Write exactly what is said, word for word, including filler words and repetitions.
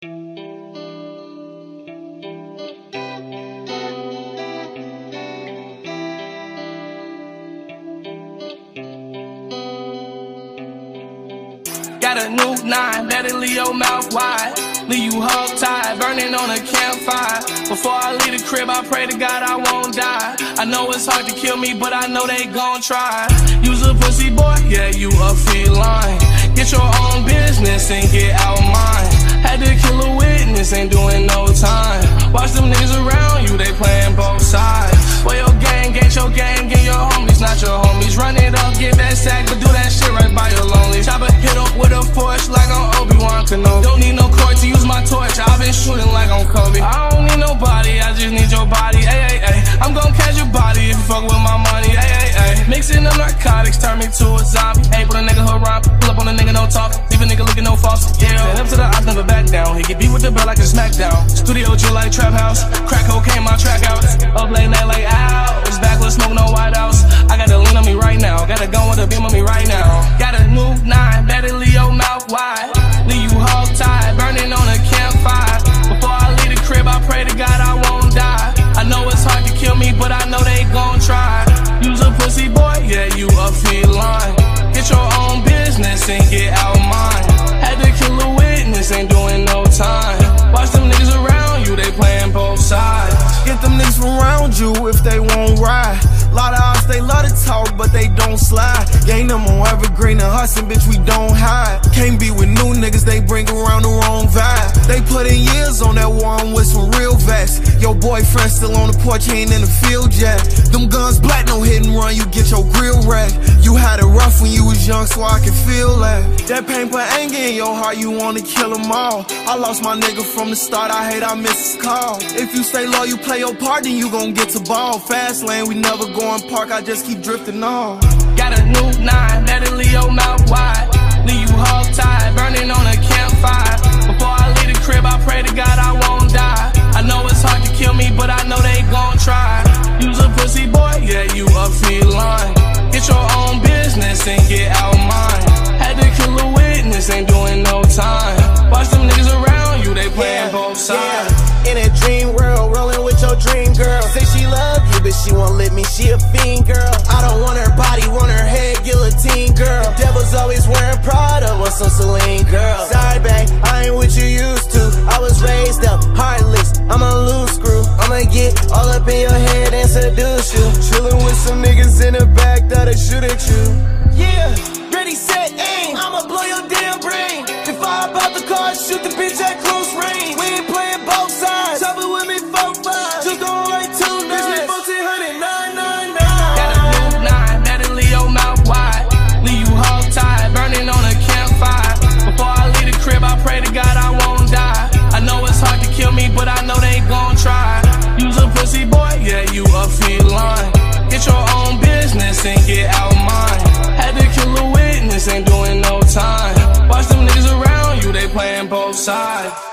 Got a new nine, better leave your mouth wide. Leave you hog-tied, burning on a campfire. Before I leave the crib, I pray to God I won't die. I know it's hard to kill me, but I know they gon' try. You's a pussy boy, yeah, you a feline. Get your own business and get out mine. Had to kill a witness, ain't doing no time. Watch them niggas around you, they playing both sides. Well, your gang ain't your gang, get your homies, not your homies. Run it up, get that sack, but do that shit right by your lonely. Chopper hit up with a force like on Obi-Wan Kenobi. Don't need no court to use my torch, I've been shooting like on Kobe. I don't need nobody, I just need your body, ay, ay, ay. I'm gon' catch your body if you fuck with my money, ay, ay, ay. Mixing up narcotics, turn me to a zombie. Ain't put a nigga hood rhyme, pull up on a nigga, no talk. Leave a nigga looking no false, yeah. Stand up to the odds, never back down. He get beat with the bell like a smackdown. Studio chill like trap house, crack cocaine, my track out. Up late night like hours, backless smoke, no white house. I got a lean on me right now, got a gun with a beam on me right now. Got a new nine, better leave your mouth wide. Leave you hog-tied, burning on a campfire. Before I leave the crib, I pray to God I won't die. I know it's hard to kill me, but I know they gon' try. You's a pussy boy, yeah, you a feline. Get your own business and get out mine. Had to kill a witness, ain't doing no time. Watch them niggas around you, they playing both sides. Get them niggas from around you if they won't ride. Lot of us, they love to talk, but they don't slide. Gang them on evergreen and hustling, bitch, we don't hide. Can't be with new niggas, they bring around the wrong vibe. They put in years on that one with some real vets. Your boyfriend still on the porch, he ain't in the field yet. Them guns black, no hit and run, you get your grill wrecked. You had it rough when you was young, so I can feel that. That pain put anger in your heart, you wanna kill them all. I lost my nigga from the start, I hate I miss his call. If you stay low, you play your part, then you gon' get to ball. Fast lane, we never go in park, I just keep drifting on. Got a new nine, better leave your mouth wide. Leave you hog-tied, burning on a campfire. Before I leave the crib, I pray to God I won't die. I know it's hard to kill me, but I know they gon' try. You's a pussy boy, yeah, you a feline. Get your own business and get out mine. Had to kill a witness, ain't doing no time. Watch them niggas around you, they playing yeah, both sides. Yeah. In a dream world, rolling with your dream girl. Say she love you, but she won't let me, she a fiend girl. I don't want her body, want her head, guillotine girl. The devil's always wearing Prada, want some Celine girl. Sorry babe, I ain't what you used to. I was raised up, heartless, I'm a loose screw. I'ma get all up in your head and seduce you. Chillin' with some niggas in the back that'll shoot at you. Yeah, ready, set, aim, I'ma blow your damn brain. If I hop out the car, shoot the bitch at close range. We ain't playing both sides, chop it with me, four five. Just gon' write two nines, fourteen hundred, nine nine nine. Got a new nine, better leave your mouth wide. Leave you hog-tied, burning on a campfire. Before I leave the crib, I pray to God I won't die. I know it's hard to kill me, but I know they gon' try. You's a pussy boy, yeah, you a feline. Get your own business and get out mine. Had to kill a witness, ain't doing no time. Watch them niggas around you, they playing both sides.